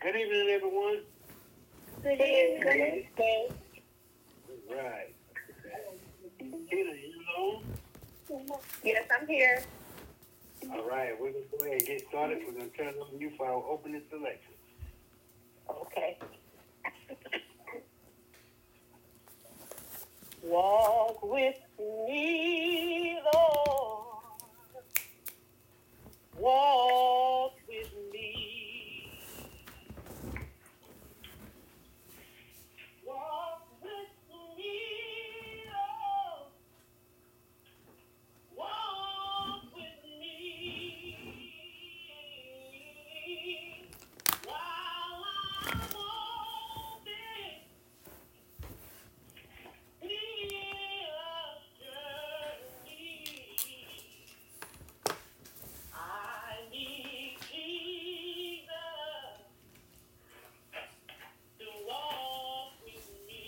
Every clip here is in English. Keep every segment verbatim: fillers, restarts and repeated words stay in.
Good evening, everyone. Good evening. All right. Tina, you on? Yes, I'm here. All right, we're going to go ahead and get started. We're going to turn it over to you for our opening selection. Okay. Walk with me, Lord. Walk with me. Walk with me, Lord. Walk with me. While I'm walking, here journey. I need Jesus to walk with me.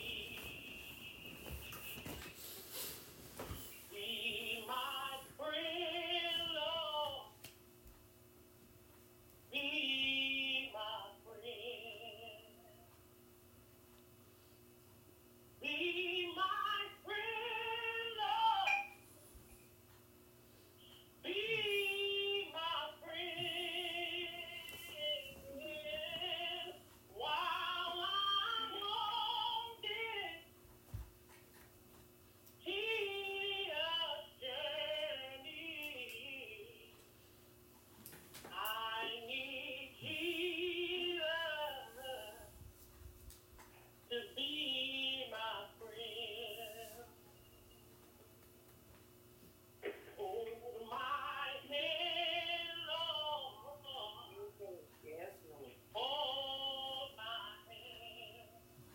Be my friend, Lord. Be my friend. Be my friend, Lord. Be my friend. While I'm walking here journey, I need Jesus to be my friend. Hold my hand, Lord. Yes, Lord. Hold my hand.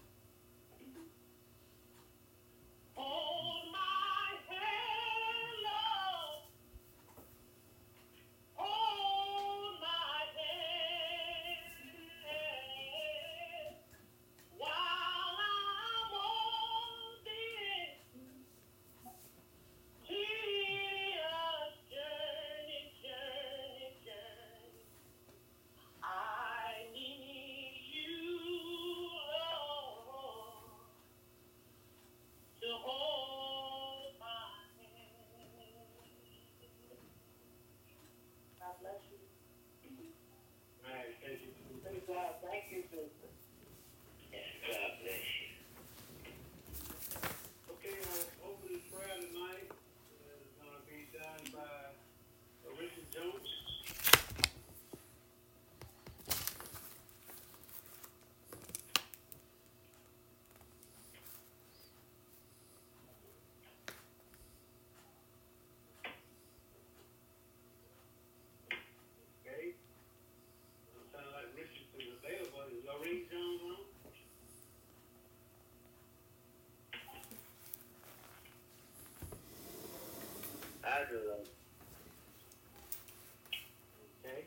Hold my hand, Lord. Hold my hand. While I'm walking Jesus journey, journey, journey. I need you, Lord, to hold my hand. God bless you. All right, thank you. Praise God. Thank you, Jesus. God bless you. Okay, our opening prayer tonight is going to be done by Richard Jones. Okay. It sounds like Richard is available. Is Lorraine Jones on? I do. Okay.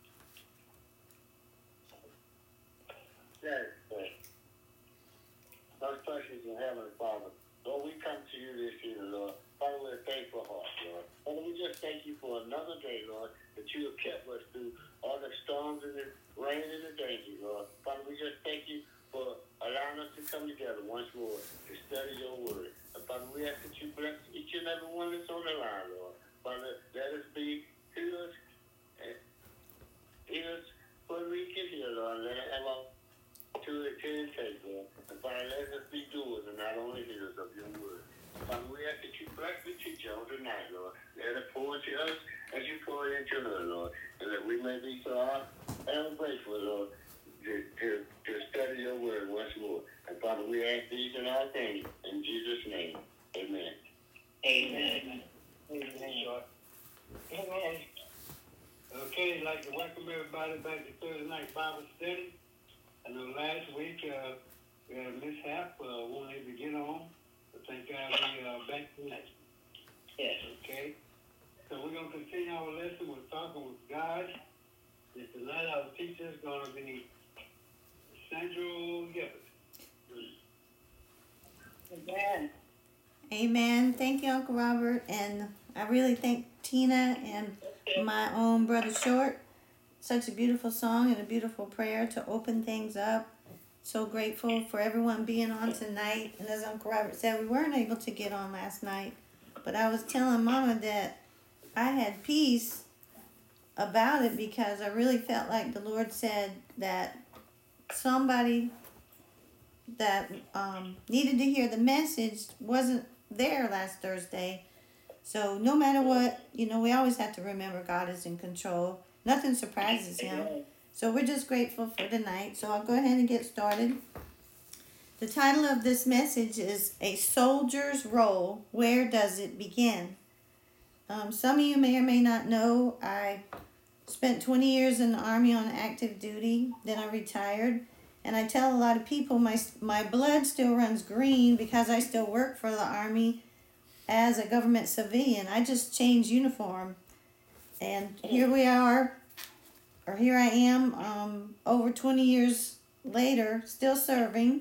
Yes, sir. Most precious in heaven, Father. Lord, we come to you this evening, Lord. Father, we're thankful heart, Lord. Father, we just thank you for another day, Lord, that you have kept us through all the storms and the rain and the danger, Lord. Father, we just thank you for allowing us to come together once more to study your word. And Father, we ask that you bless each and every one that's on the line, Lord. Father, let us be healers and ears for we can hear, Lord. Let us have our to it, to it, take, Lord. And Father, let us be doers and not only hearers of your word. Father, we ask that you bless the teacher on tonight, Lord. Let her pour into us as you pour into her, Lord. And that we may be so ever grateful, Lord, to, to, to study your word once more. And Father, we ask these and all things in Jesus' name. Amen. Amen. Amen. Amen. Okay, I'd like to welcome everybody back to Thursday night Bible study. I know last week uh, we had a mishap, uh, wasn't able to get on, but thank God we are uh, back tonight. Yes. Okay, so we're going to continue our lesson with talking with God. And tonight our teacher is going to be Sandra Gibbons. Amen. Amen. Thank you, Uncle Robert. And I really thank Tina and my own brother Short. such a beautiful song and a beautiful prayer to open things up. So grateful for everyone being on tonight. And as Uncle Robert said, we weren't able to get on last night. But I was telling Mama that I had peace about it because I really felt like the Lord said that somebody that um, needed to hear the message wasn't there last Thursday. So no matter what, you know, we always have to remember God is in control. Nothing surprises him. So we're just grateful for tonight. So I'll go ahead and get started. The title of this message is A Soldier's Role. Where does it begin? Um, some of you may or may not know I spent twenty years in the Army on active duty. Then I retired. And I tell a lot of people my my blood still runs green because I still work for the Army as a government civilian. I just changed uniform. And here we are, or here I am, um, over twenty years later, still serving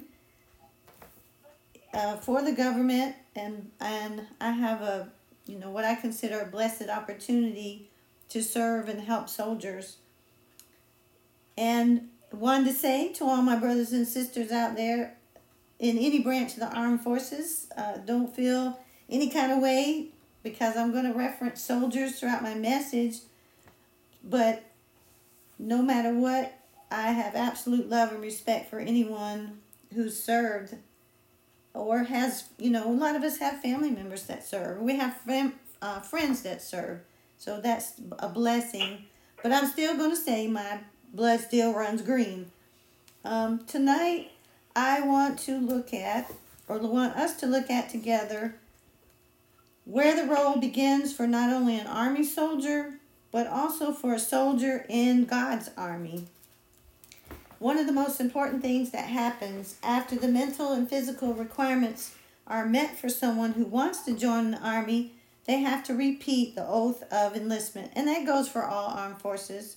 uh, for the government. And, and I have a, you know, what I consider a blessed opportunity to serve and help soldiers. And wanted to say to all my brothers and sisters out there in any branch of the armed forces, uh, don't feel any kind of way because I'm going to reference soldiers throughout my message. But no matter what, I have absolute love and respect for anyone who's served or has, you know, a lot of us have family members that serve. We have fam- uh, friends that serve. So that's a blessing. But I'm still going to say my blood still runs green. Um, tonight, I want to look at, or want us to look at together, where the role begins for not only an Army soldier, but also for a soldier in God's Army. One of the most important things that happens after the mental and physical requirements are met for someone who wants to join the Army, they have to repeat the oath of enlistment. And that goes for all armed forces.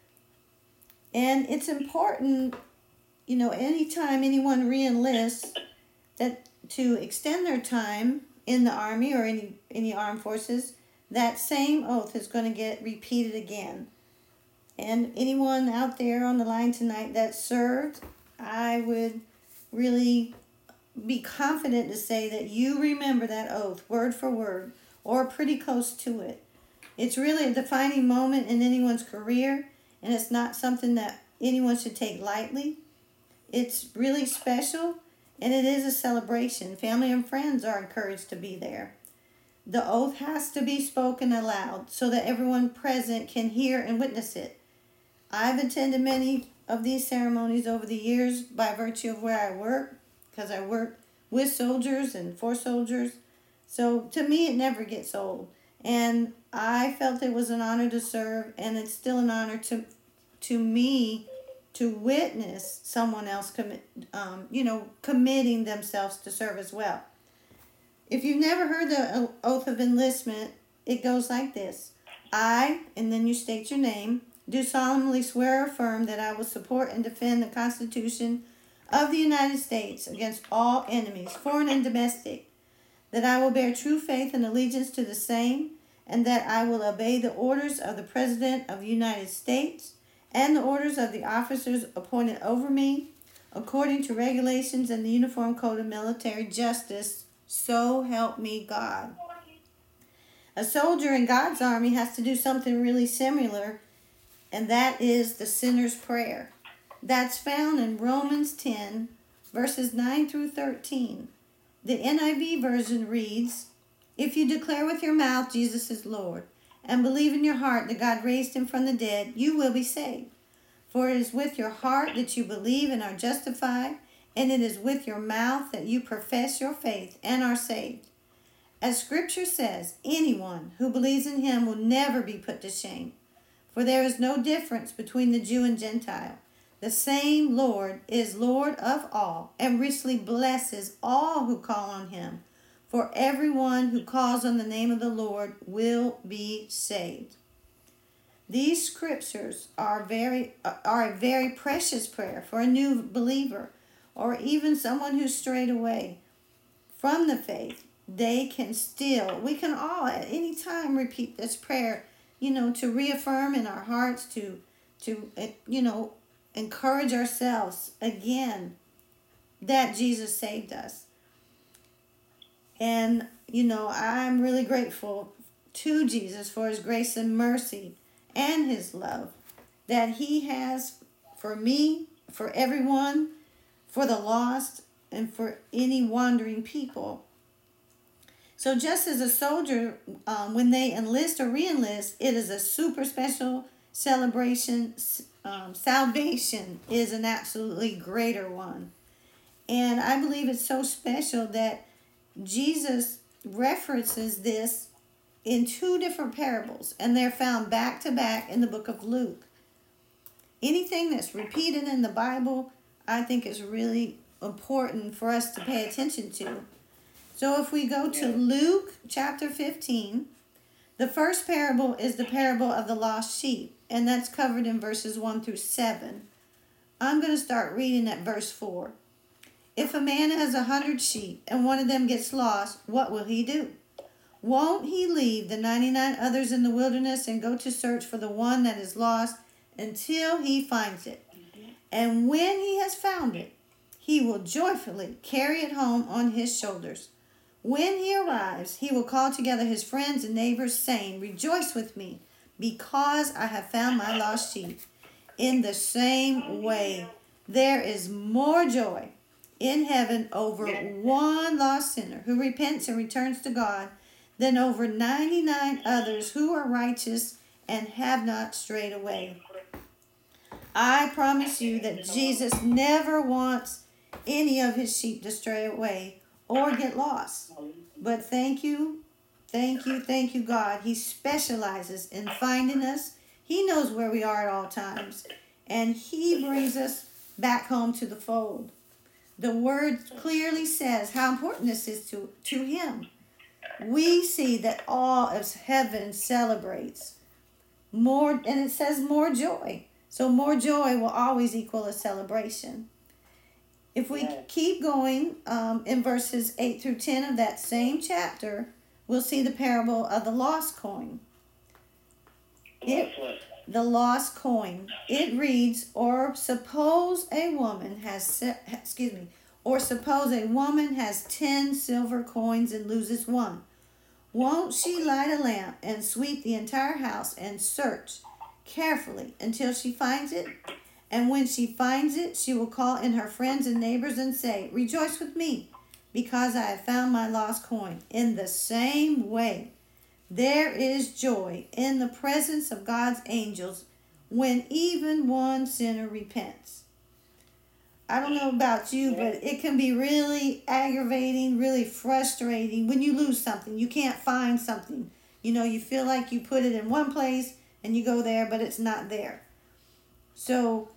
And it's important, you know, anytime anyone re-enlists, that to extend their time in the Army or any, any armed forces, that same oath is going to get repeated again. And anyone out there on the line tonight that served, I would really be confident to say that you remember that oath word for word or pretty close to it. It's really a defining moment in anyone's career. And it's not something that anyone should take lightly. It's really special, and it is a celebration. Family and friends are encouraged to be there. The oath has to be spoken aloud so that everyone present can hear and witness it. I've attended many of these ceremonies over the years by virtue of where I work, because I work with soldiers and for soldiers. So to me, it never gets old. And I felt it was an honor to serve, and it's still an honor to to me to witness someone else commit, um, you know, committing themselves to serve as well. If you've never heard the oath of enlistment, it goes like this. I, and then you state your name, do solemnly swear or affirm that I will support and defend the Constitution of the United States against all enemies, foreign and domestic, that I will bear true faith and allegiance to the same, and that I will obey the orders of the President of the United States and the orders of the officers appointed over me, according to regulations and the Uniform Code of Military Justice, so help me God. A soldier in God's Army has to do something really similar, and that is the sinner's prayer. That's found in Romans ten, verses nine through thirteen. The N I V version reads, If you declare with your mouth Jesus is Lord, and believe in your heart that God raised him from the dead, you will be saved. For it is with your heart that you believe and are justified, and it is with your mouth that you profess your faith and are saved. As Scripture says, anyone who believes in him will never be put to shame. For there is no difference between the Jew and Gentile. The same Lord is Lord of all, and richly blesses all who call on him. For everyone who calls on the name of the Lord will be saved. These scriptures are very are a very precious prayer for a new believer, or even someone who's strayed away from the faith. They can still, we can all at any time repeat this prayer, you know, to reaffirm in our hearts, to to, uh, you know, encourage ourselves again that Jesus saved us. And, you know, I'm really grateful to Jesus for his grace and mercy and his love that he has for me, for everyone, for the lost, and for any wandering people. So just as a soldier, um, when they enlist or re-enlist, it is a super special celebration. Um, salvation is an absolutely greater one. And I believe it's so special that Jesus references this in two different parables, and they're found back to back in the book of Luke. Anything that's repeated in the Bible, I think is really important for us to pay attention to. So if we go to Luke chapter fifteen, the first parable is the parable of the lost sheep, and that's covered in verses one through seven. I'm going to start reading at verse four. If a man has a hundred sheep and one of them gets lost, what will he do? Won't he leave the ninety-nine others in the wilderness and go to search for the one that is lost until he finds it? And when he has found it, he will joyfully carry it home on his shoulders. When he arrives, he will call together his friends and neighbors, saying, "Rejoice with me, because I have found my lost sheep." In the same way, there is more joy in heaven over one lost sinner who repents and returns to God than over ninety-nine others who are righteous and have not strayed away. I promise you that Jesus never wants any of his sheep to stray away or get lost. But thank you, thank you, thank you, God. He specializes in finding us. He knows where we are at all times, and he brings us back home to the fold. The word clearly says how important this is to, to him. We see that all of heaven celebrates more, and it says more joy. So more joy will always equal a celebration. If we keep going um, in verses eight through ten of that same chapter, we'll see the parable of the lost coin. It, the lost coin. It reads, or suppose a woman has, excuse me, or suppose a woman has ten silver coins and loses one. Won't she light a lamp and sweep the entire house and search carefully until she finds it? And when she finds it, she will call in her friends and neighbors and say, "Rejoice with me, because I have found my lost coin." In the same way, there is joy in the presence of God's angels when even one sinner repents. I don't know about you, but it can be really aggravating, really frustrating when you lose something. You can't find something. You know, you feel like you put it in one place and you go there, but it's not there. So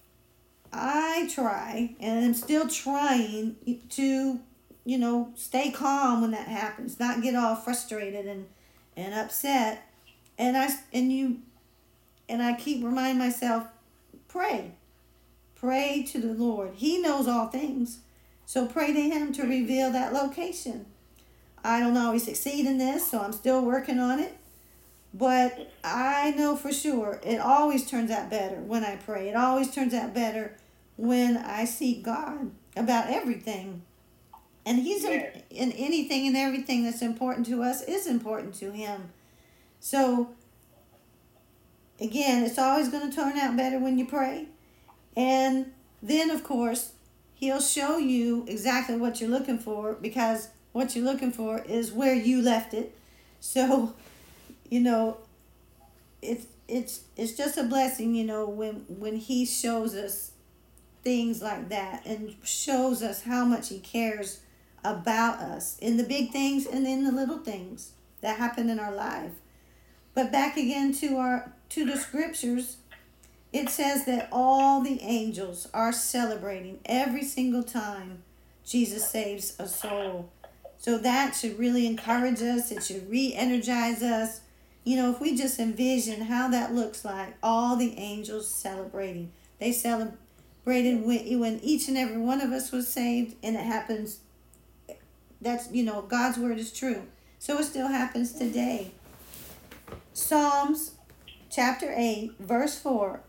I try, and I'm still trying to, you know, stay calm when that happens, not get all frustrated and, and upset. And I and you and I keep reminding myself, pray. Pray to the Lord. He knows all things. So pray to him to reveal that location. I don't always succeed in this, so I'm still working on it. But I know for sure it always turns out better when I pray. It always turns out better when I seek God about everything. And he's in, in anything and everything that's important to us is important to him. So, again, it's always going to turn out better when you pray. And then, of course, he'll show you exactly what you're looking for, because what you're looking for is where you left it. So, you know, it's it's it's just a blessing, you know, when when he shows us things like that and shows us how much he cares about us in the big things and in the little things that happen in our life. But back again to our to the scriptures, it says that all the angels are celebrating every single time Jesus saves a soul. So that should really encourage us. It should re-energize us. You know, if we just envision how that looks like, all the angels celebrating. They celebrated when, when each and every one of us was saved, and it happens. That's, you know, God's word is true. So it still happens today. Psalms chapter eight, verse four.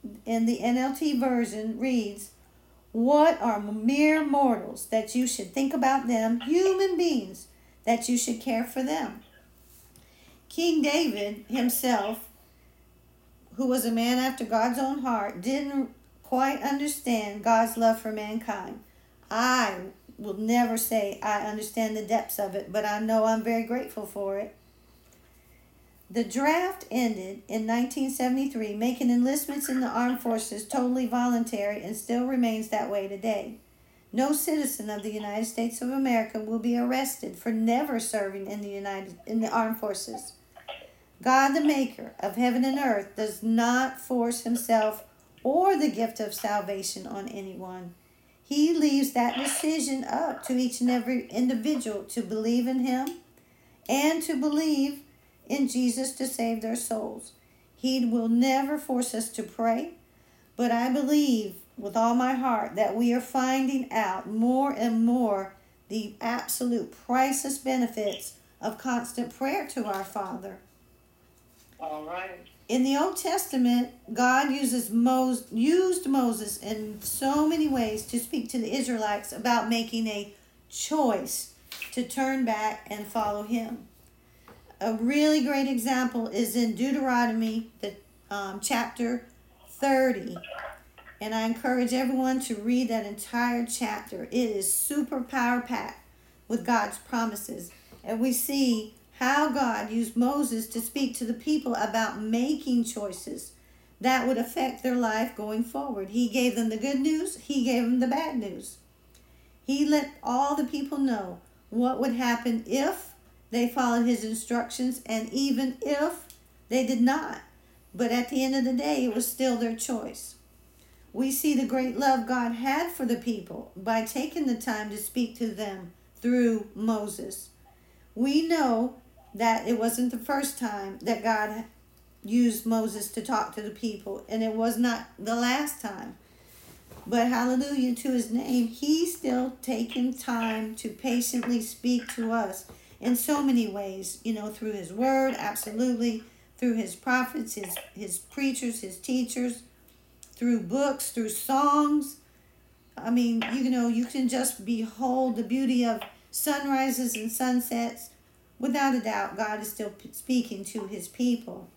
in the N L T version reads, "What are mere mortals that you should think about them, human beings that you should care for them?" King David himself, who was a man after God's own heart, didn't quite understand God's love for mankind. I will never say I understand the depths of it, but I know I'm very grateful for it. The draft ended in nineteen seventy-three, making enlistments in the armed forces totally voluntary, and still remains that way today. No citizen of the United States of America will be arrested for never serving in the United in the armed forces. God, the maker of heaven and earth, does not force himself or the gift of salvation on anyone. He leaves that decision up to each and every individual to believe in him and to believe in Jesus to save their souls. He will never force us to pray, but I believe with all my heart that we are finding out more and more the absolute priceless benefits of constant prayer to our Father. All right. In the Old Testament, God uses Mos- used Moses in so many ways to speak to the Israelites about making a choice to turn back and follow him. A really great example is in Deuteronomy, the um, chapter thirty. And I encourage everyone to read that entire chapter. It is super power packed with God's promises. And we see how God used Moses to speak to the people about making choices that would affect their life going forward. He gave them the good news. He gave them the bad news. He let all the people know what would happen if they followed his instructions and even if they did not. But at the end of the day, it was still their choice. We see the great love God had for the people by taking the time to speak to them through Moses. We know that it wasn't the first time that God used Moses to talk to the people, and it was not the last time. But hallelujah to his name, he's still taking time to patiently speak to us in so many ways, you know, through his word, absolutely, through his prophets, his, his preachers, his teachers, through books, through songs. I mean, you know, you can just behold the beauty of sunrises and sunsets. Without a doubt, God is still speaking to his people.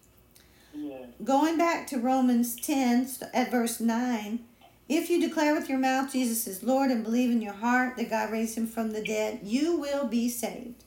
Yeah. Going back to Romans ten at verse nine, if you declare with your mouth Jesus is Lord and believe in your heart that God raised him from the dead, you will be saved.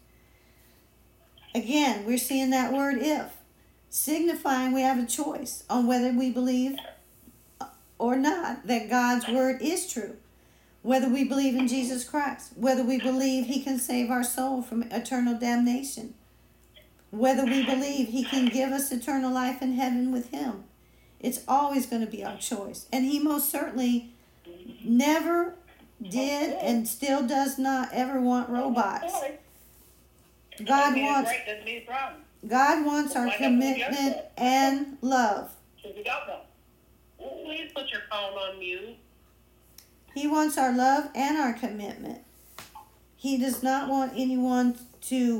Again, we're seeing that word if, signifying we have a choice on whether we believe or not that God's word is true. Whether we believe in Jesus Christ, whether we believe he can save our soul from eternal damnation, whether we believe he can give us eternal life in heaven with him. It's always going to be our choice. And he most certainly never did and still does not ever want robots. God wants, God wants our commitment and love. Please put your phone on mute. He wants our love and our commitment. He does not want anyone to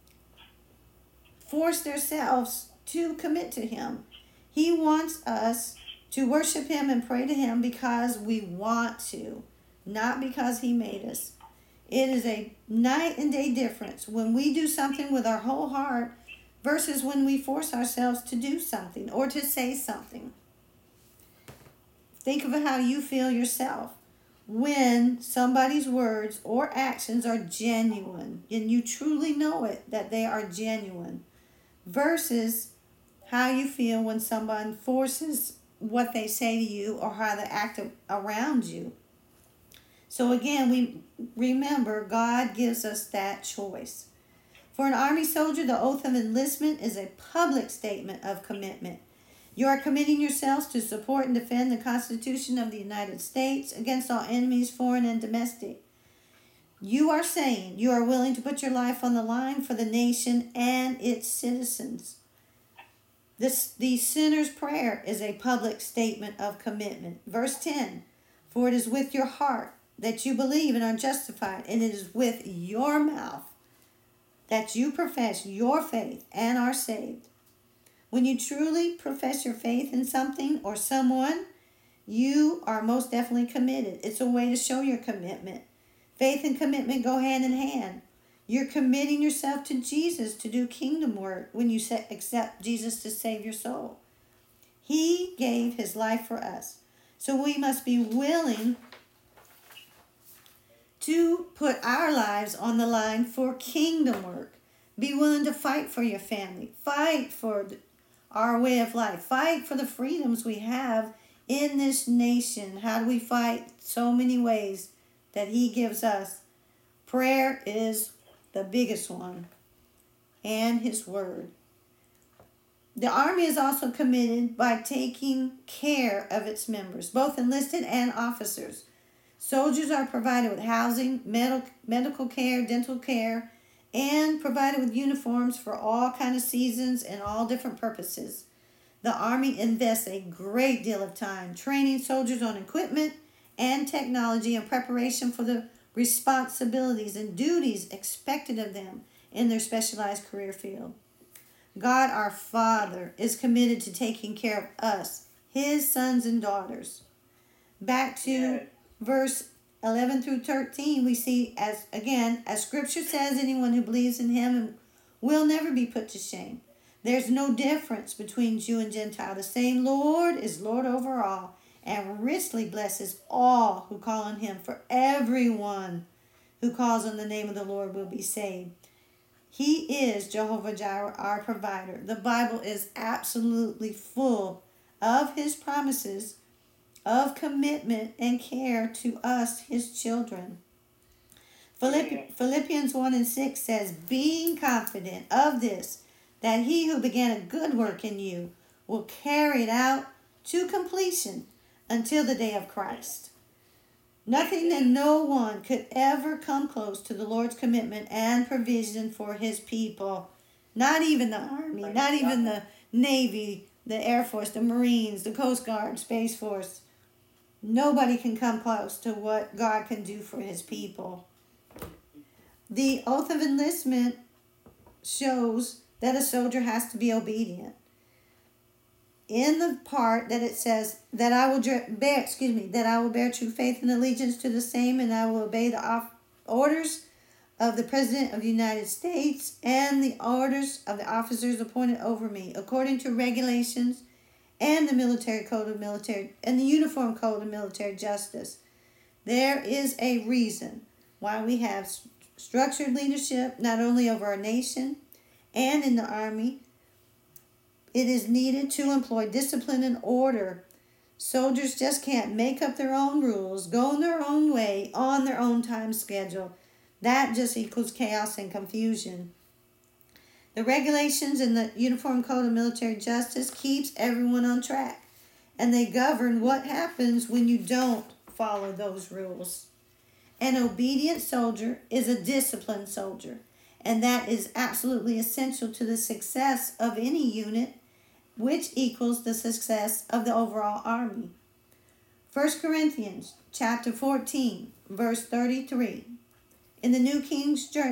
force themselves to commit to him. He wants us to worship him and pray to him because we want to, not because he made us. It is a night and day difference when we do something with our whole heart versus when we force ourselves to do something or to say something. Think of how you feel yourself when somebody's words or actions are genuine and you truly know it that they are genuine versus how you feel when someone forces what they say to you or how they act around you. So again, we remember God gives us that choice. For an Army soldier, the oath of enlistment is a public statement of commitment. You are committing yourselves to support and defend the Constitution of the United States against all enemies, foreign and domestic. You are saying you are willing to put your life on the line for the nation and its citizens. This, the sinner's prayer is a public statement of commitment. Verse ten, for it is with your heart that you believe and are justified, and it is with your mouth that you profess your faith and are saved. When you truly profess your faith in something or someone, you are most definitely committed. It's a way to show your commitment. Faith and commitment go hand in hand. You're committing yourself to Jesus to do kingdom work when you accept Jesus to save your soul. He gave his life for us. So we must be willing to put our lives on the line for kingdom work. Be willing to fight for your family. Fight for our way of life. Fight for the freedoms we have in this nation. How do we fight? So many ways that he gives us. Prayer is the biggest one, and his word. The Army is also committed by taking care of its members, both enlisted and officers. Soldiers are provided with housing, medical, medical care, dental care, and provided with uniforms for all kind of seasons and all different purposes. The Army invests a great deal of time training soldiers on equipment and technology in preparation for the responsibilities and duties expected of them in their specialized career field. God our Father is committed to taking care of us, his sons and daughters. Back to Yes. verse eleven through thirteen, we see, as again, as scripture says, anyone who believes in him will never be put to shame. There's no difference between Jew and Gentile. The same Lord is Lord over all, and richly blesses all who call on him. For everyone who calls on the name of the Lord will be saved. He is Jehovah Jireh, our provider. The Bible is absolutely full of his promises of commitment and care to us, his children. Philippi- Philippians one and six says, being confident of this, that he who began a good work in you will carry it out to completion until the day of Christ. Nothing and no one could ever come close to the Lord's commitment and provision for his people. Not even the Army, not even the Navy, the Air Force, the Marines, the Coast Guard, Space Force. Nobody can come close to what God can do for his people. The oath of enlistment shows that a soldier has to be obedient. In the part that it says that I will bear, excuse me, that I will bear true faith and allegiance to the same, and I will obey the off- orders of the President of the United States and the orders of the officers appointed over me, according to regulations and the military code of military and the uniform code of military justice. There is a reason why we have structured leadership not only over our nation and in the Army. It is needed to employ discipline and order. Soldiers just can't make up their own rules, go in their own way, on their own time schedule. That just equals chaos and confusion. The regulations in the Uniform Code of Military Justice keeps everyone on track, and they govern what happens when you don't follow those rules. An obedient soldier is a disciplined soldier, and that is absolutely essential to the success of any unit, which equals the success of the overall army. First Corinthians chapter fourteen, verse thirty-three. In the New King,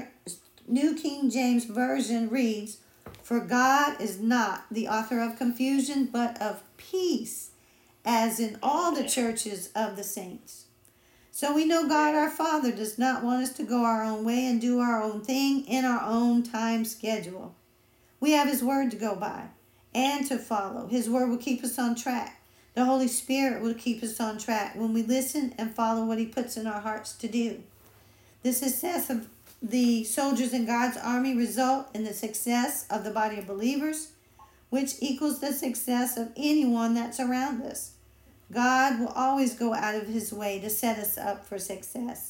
New King James Version reads, for God is not the author of confusion, but of peace, as in all the churches of the saints. So we know God our Father does not want us to go our own way and do our own thing in our own time schedule. We have his word to go by and to follow. His word will keep us on track. The Holy Spirit will keep us on track when we listen and follow what he puts in our hearts to do. The success of the soldiers in God's army result in the success of the body of believers, which equals the success of anyone that's around us. God will always go out of his way to set us up for success.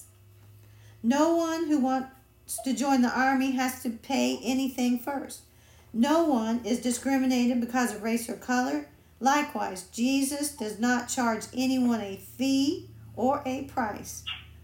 No one who wants to join the army has to pay anything first. No one is discriminated because of race or color. Likewise, Jesus does not charge anyone a fee or a price,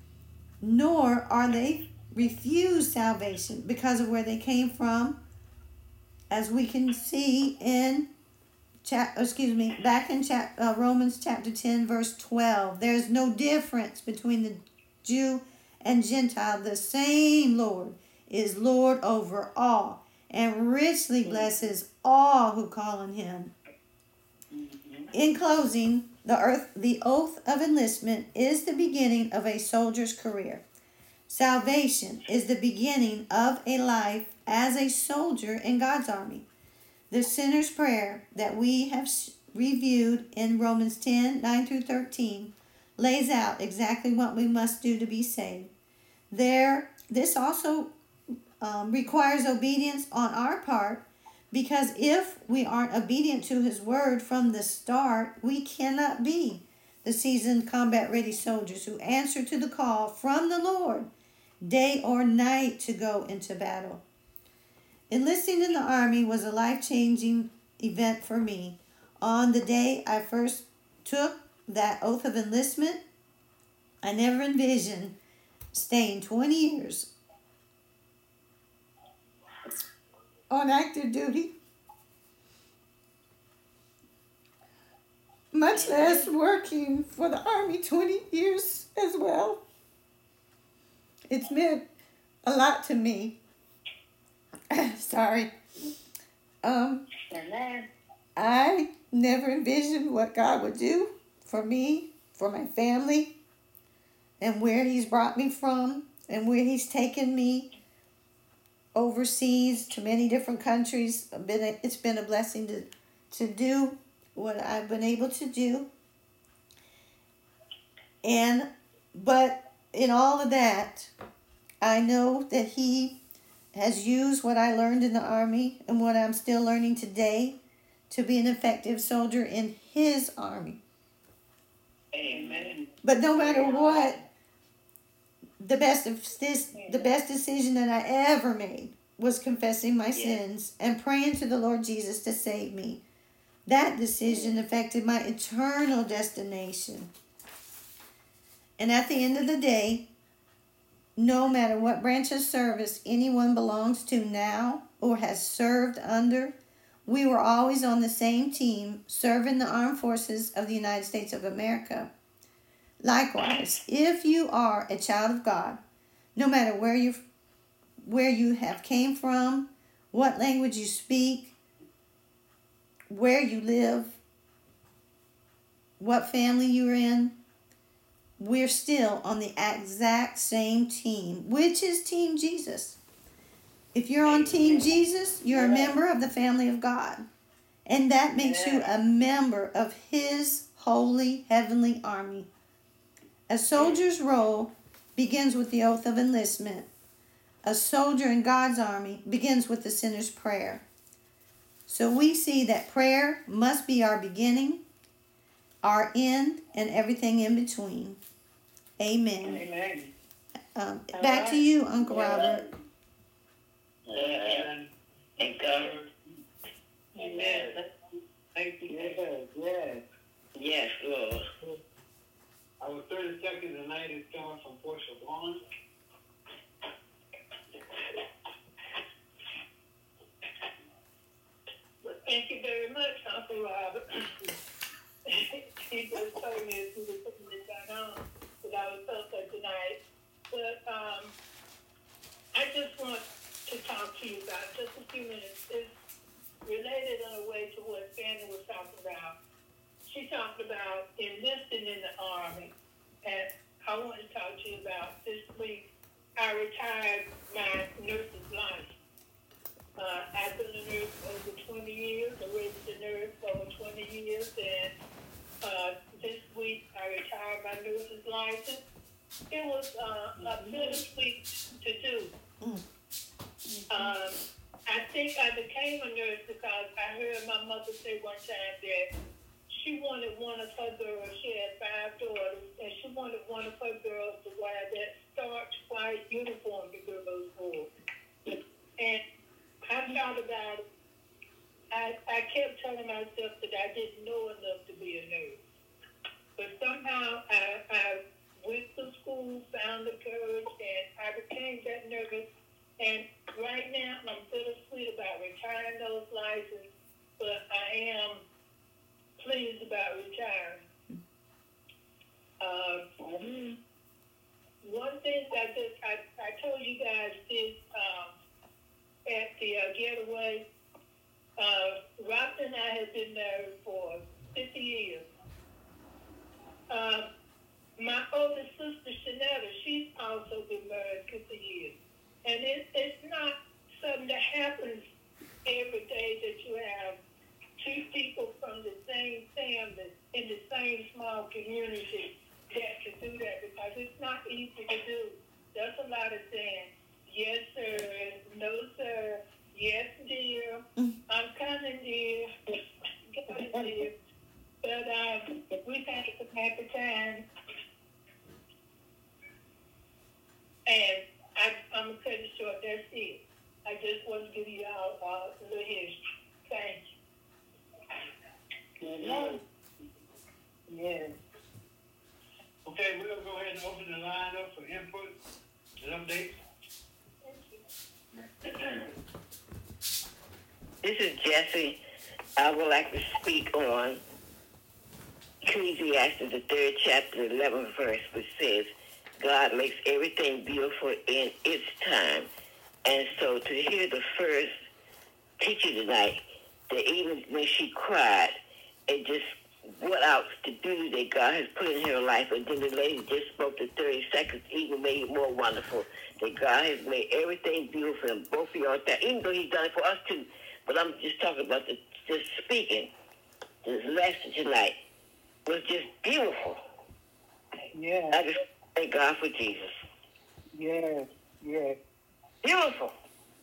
nor are they refused salvation because of where they came from, as we can see in Chap, excuse me, back in chap, uh, Romans chapter ten, verse twelve. There's no difference between the Jew and Gentile. The same Lord is Lord over all, and richly blesses all who call on him. In closing, the earth, the oath of enlistment is the beginning of a soldier's career. Salvation is the beginning of a life as a soldier in God's army. The sinner's prayer that we have reviewed in Romans ten, nine through thirteen lays out exactly what we must do to be saved. There, this also um, requires obedience on our part, because if we aren't obedient to his word from the start, we cannot be the seasoned combat-ready soldiers who answer to the call from the Lord day or night to go into battle. Enlisting in the Army was a life-changing event for me. On the day I first took that oath of enlistment, I never envisioned staying twenty years on active duty, much less working for the Army twenty years as well. It's meant a lot to me. Sorry. Um, I never envisioned what God would do for me, for my family, and where he's brought me from, and where he's taken me overseas to many different countries. It's been a blessing to, to do what I've been able to do. And, but in all of that, I know that he has used what I learned in the Army and what I'm still learning today to be an effective soldier in his army. Amen. But no matter what, the best of this, the best decision that I ever made was confessing my sins and praying to the Lord Jesus to save me. That decision affected my eternal destination. And at the end of the day, no matter what branch of service anyone belongs to now or has served under, we were always on the same team serving the armed forces of the United States of America. Likewise, if you are a child of God, no matter where you where you have came from, what language you speak, where you live, what family you're in, we're still on the exact same team, which is Team Jesus. If you're on Team Jesus, you're a member of the family of God. And that makes you a member of his holy heavenly army. A soldier's role begins with the oath of enlistment. A soldier in God's army begins with the sinner's prayer. So we see that prayer must be our beginning, our end, and everything in between. Amen. Amen. Um, back to you, Uncle Robert. Amen. Thank God. Amen. Thank you. Yes, yes. Yes, Lord. Our thirty-second tonight is coming from Portia Bond. Well, thank you very much, Uncle Robert. He just told me as he was putting this back on that I was supposed tonight. But um, I just want to talk to you about just a few minutes. It's related in a way to what Fanny was talking about. She talked about enlisting in the Army. And I want to talk to you about this week. I retired my nurse's license. Uh, I've been a nurse for over twenty years, a registered nurse for over twenty years, and uh, this week I retired my nurse's license. It was uh, a bittersweet to do. Mm. Um, I think I became a nurse because I heard my mother say one time that she wanted one of her girls, she had five daughters, and she wanted one of her girls to wear that starch white uniform the girls wore. And I thought about it. I, I kept telling myself that I didn't know enough to be a nurse. But somehow I, I went to school, found the courage, and I became that nurse. And right now I'm bittersweet about retiring those licenses, but I am pleased about retiring. Uh, one thing I just, I, I told you guys this, um, at the uh, getaway. Uh, Robin and I have been married for fifty years. Uh, my older sister, Shanetta, she's also been married fifty years. And it, it's not something that happens every day that you have two people from the same family in the same small community that can do that, because it's not easy to do. There's a lot of saying, yes, sir, no, sir, yes, dear, I'm coming, dear, coming, dear. But um, we've had some happy times. And I, I'm going to cut it short. That's it. I just want to give you all uh, a little history. Thank you. Yeah. Yes. Okay, we'll go ahead and open the line up for input and updates. This is Jesse. I would like to speak on Ecclesiastes, the third chapter, eleventh verse, which says, God makes everything beautiful in its time. And so to hear the first teacher tonight, that even when she cried, it just brought out the beauty that God has put in her life. And then the lady just spoke the thirty seconds, even made it more wonderful, that God has made everything beautiful in both of y'all time, even though he's done it for us too. But I'm just talking about the just speaking. This lesson tonight was just beautiful. Yeah. I just thank God for Jesus. Yes. Yes. Beautiful.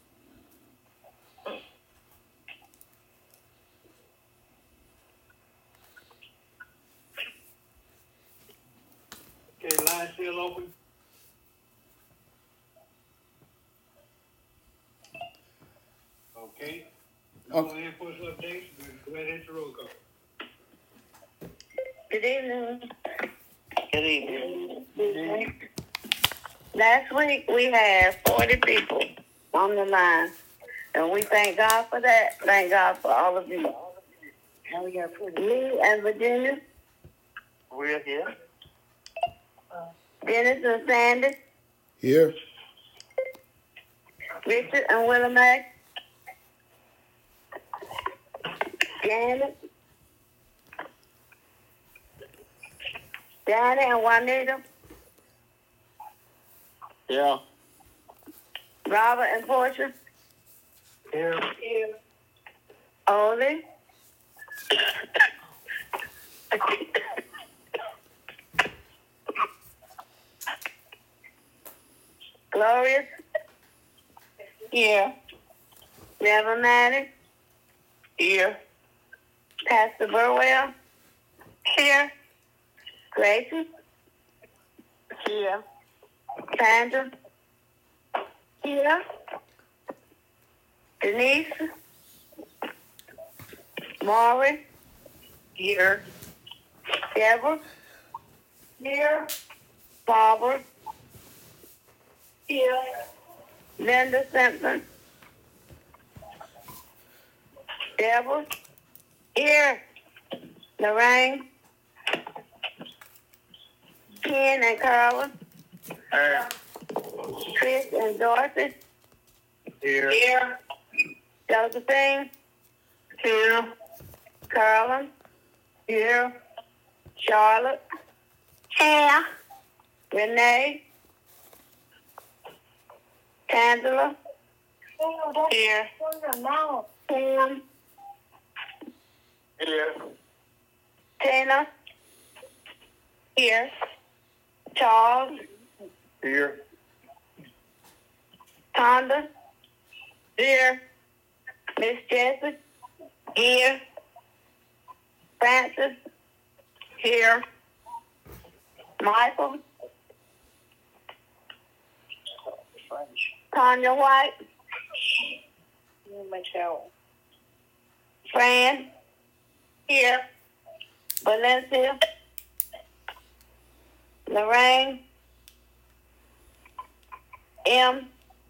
Okay, line still open. Okay. No more inputs, updates. We'll go ahead and hit the roll call. Good evening. Good evening. Last week we had forty people on the line, and we thank God for that. Thank God for all of you. Now we got forty. Me and Virginia, We're here. Dennis and Sandy, Here. Richard and Willamette, Janet, Danny and Juanita, Yeah. Robert and Portia, Here. Here. Oli, Glorious, Here. Never Maddie, Here. Pastor Burwell, here, Gracie, Here. Sandra, here, Denise, Maury, Here. Deborah, Here. Barbara, Here. Linda Simpson, Deborah, here, Lorraine, Ken and Carla, Here. Chris and Dorothy, Here. Here. Josephine, Here. Carolyn, Here. Charlotte, Here. Renee, Angela, Here. Pam, Here. Tina, here, Charles, Here. Tonda, here, Miss Jessie, here, Francis, here, Michael, Tanya White, Michelle. Fran, here, Valencia, Lorraine, M,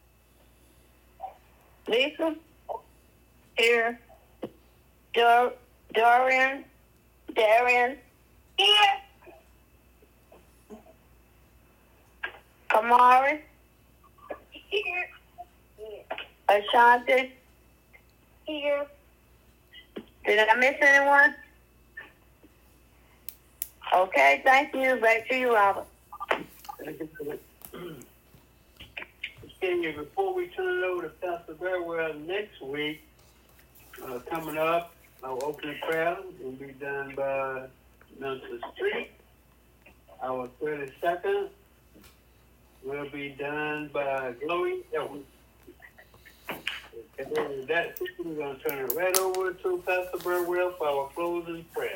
Lisa, here, Dor- Dorian, Darian, here, Kamari, here, Ashanti, here. Did I miss anyone? Okay, thank you. Back to you, Robert. Okay, before we turn it over to Pastor Burwell next week, uh, coming up, our opening prayer will be done by Minister Street. Our thirty-second will be done by Chloe Edwards. And then with that, we're going to turn it right over to Pastor Burwell for our closing prayer.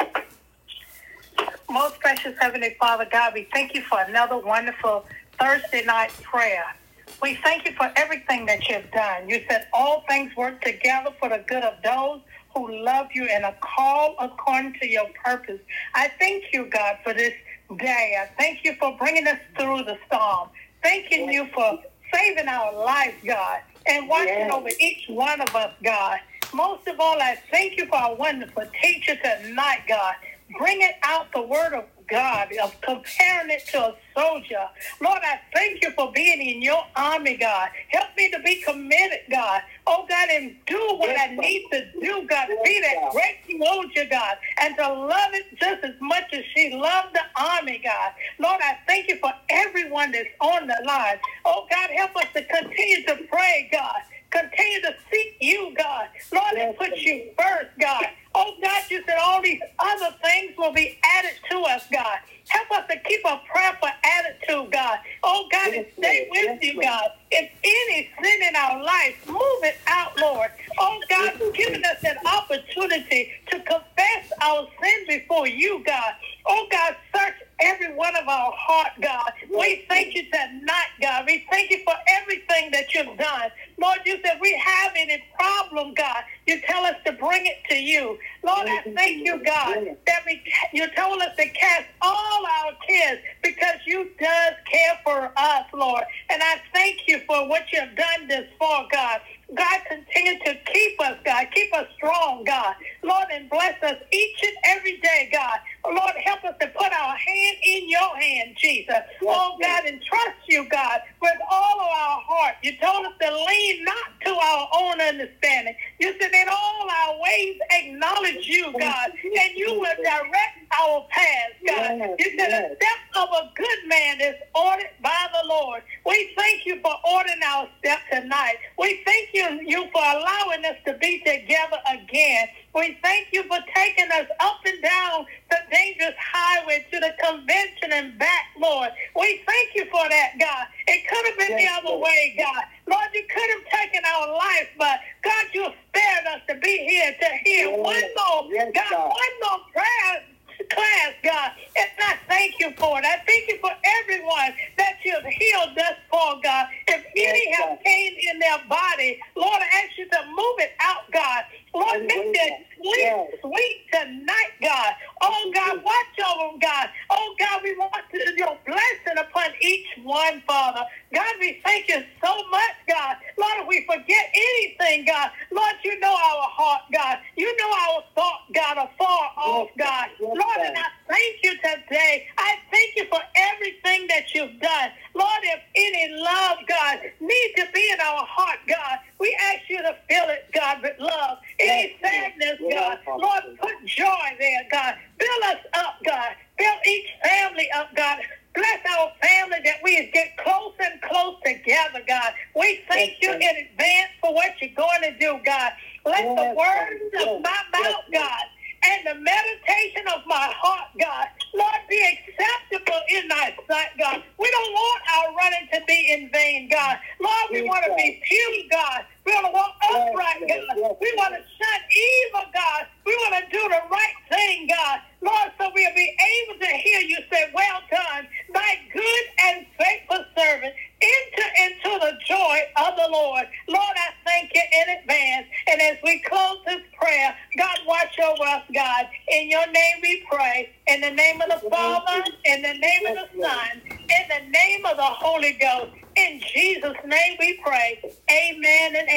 Most precious Heavenly Father, God, we thank you for another wonderful Thursday night prayer. We thank you for everything that you've done. You said all things work together for the good of those who love you and are called according to your purpose. I thank you, God, for this day. I thank you for bringing us through the storm. Thanking you for saving our lives, God, and watching yes. over each one of us, God. Most of all, I thank you for our wonderful teacher tonight, God. Bringing out the word of God, of comparing it to a soldier. Lord, I thank you for being in your army, God. Help me to be committed, God. Oh, God, and do what yes, I need to do, God. To be that great soldier, God, and to love it just as much as she loved the army, God. Lord, I thank you for everyone that's on the line. Oh, God, help us to continue to pray, God. Continue to seek you, God. Lord, and put you first, God. Oh, God, you said all these other things will be added to us, God. Help us to keep a prayerful attitude, God. Oh, God, and stay with you, God. If any sin in our life, move it out, Lord. Oh, God, giving us an opportunity to confess our sin before you, God. Oh, God, search every one of our heart, God. We thank you tonight, God. We thank you for everything that you've done. Lord, you said we have any problem, God, you tell us to bring it to you. Lord, I thank you, God, that we, you told us to cast all our cares because you does care for us, Lord. And I thank you for what you have done this far, God. God, continue to keep us, God. Keep us strong, God. Lord, and bless us each and every day, God. Lord, help us to put our hand in your hand, Jesus. Yes, oh, God, and trust you, God, with all of our heart. You told us to lean not to our own understanding. You said in all our ways acknowledge you, God, and you will direct our paths, God. Yes, you said yes. the steps of a good man is ordered by the Lord. We thank you for ordering our steps tonight. We thank you, you for allowing us to be together again. We thank you for taking us up and down the dangerous highway to the convention and back, Lord. We thank you for that, God. It could have been yes, the other Lord. way, God. Lord, you could have taken our life, but God, you spared us to be here to hear yes. one more, yes, God, God, one more prayer class, God, and I thank you for it. I thank you for everyone that you've healed thus far, God. If any yes, have pain in their body, Lord, I ask you to move it out, God. Lord, make them sweet, yes. sweet tonight, God. Oh, God, watch over them, God. Oh, God, we want to, your blessing upon each one, Father. God, we thank you so much, God. Lord, if we forget anything, God, Lord, you know our heart, God. You know our thought, God, afar off, God. Lord, and I thank you today. I thank you for everything that you've done. Lord, if any love, God, needs to be in our heart, God, we ask you to fill it, God, with love. Any sadness, God, Lord, put joy there, God. Fill us up, God. Fill each family up, God. Bless our family that we get close and close together, God. We thank you in advance for what you're going to do, God. Let the words of my mouth, God, and the meditation of my heart, God, Lord, be acceptable in thy sight, God. We don't want our running to be in vain, God. Lord, we want to be pure, God. We want to walk upright, God. We want to shun evil, God. We want to do the right thing, God. Lord, so we'll be able to hear you say, well done, thy good and faithful servant. Enter into the joy of the Lord. Lord, I thank you in advance. And as we close this prayer, God, watch over us, God. In your name we pray. In the name of the Father, in the name of the Son, in the name of the Holy Ghost. In Jesus' name we pray. Amen and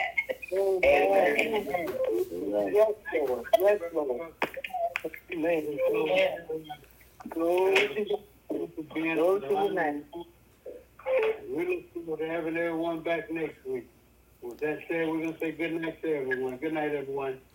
amen. Amen. Amen. Yes, Lord. Yes, Lord. Amen. Glory to your name. We look forward to having everyone back next week. with that said, we're gonna say good night to everyone. Good night, everyone.